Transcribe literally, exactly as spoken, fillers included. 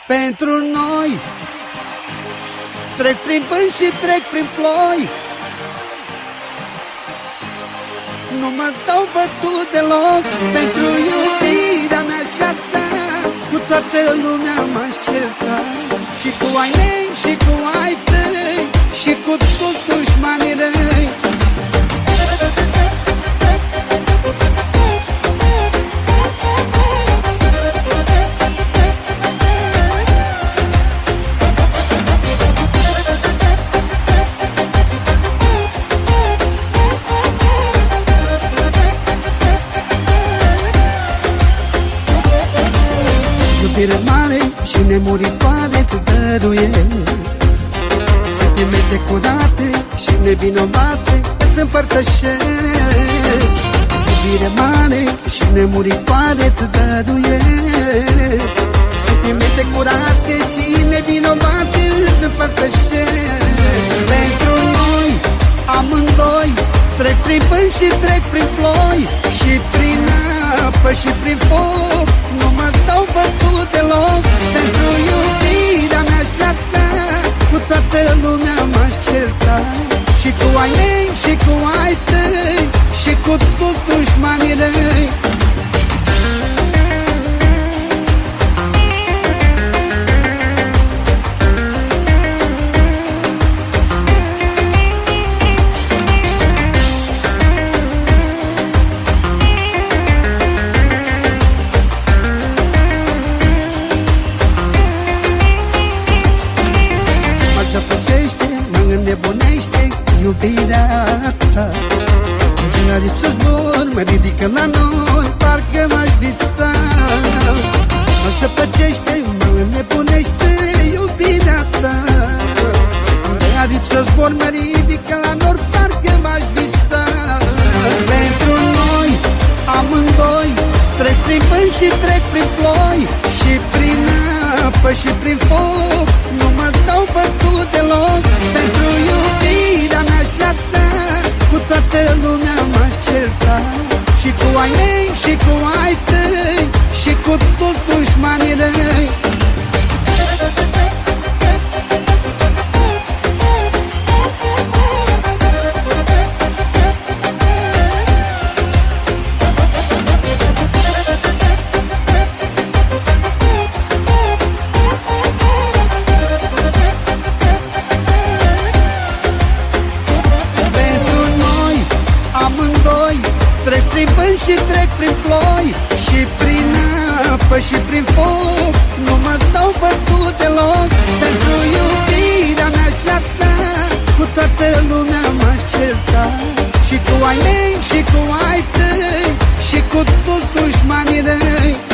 Pentru noi trec prin vânt și trec prin ploi, nu mă dau bătut deloc. Pentru iubirea mea și-a ta, cu toată lumea m-aș certa, și cu ai mei și cu ai tăi, și cu toți dușmanii răi. Iubire mare și nemuritoare-ți dăruiesc, sentimente curate și nevinovate îți împărtășesc. Iubire mare și nemuritoare-ți dăruiesc, sentimente curate și nevinovate îți împărtășesc. Pentru noi amândoi trec prin vânt și trec prin ploi, și prin apă și prin foc, nu mă dau bătut deloc. Pentru iubirea mea și-a ta, cu toată lumea m-aș certa, și cu ai mei și cu ai tăi, și cu toți dușmanii răi. Nebunește iubirea ta, din ariță zbor, mă ridică la nori, parcă m-aș visa. Mă zăpăcește, mă nebunește iubirea ta, din ariță zbor, mă ridică la nori, parcă m-aș visa. Pentru noi amândoi trec prin vânt și trec prin ploi, și prin apă și prin foc, nu mă dau bătut deloc. Pentru iubirea mea și-a ta, cu toată lumea m-aș certa, și cu ai mei și cu ai tăi, și cu toți dușmanii răi. Trec prin vânt și trec prin ploi, și prin apă și prin foc, nu mă dau bătut deloc. Pentru iubirea mea și-a ta, cu toată lumea m-aș certa, și cu ai mei și cu ai tăi, și cu toți dușmanii răi.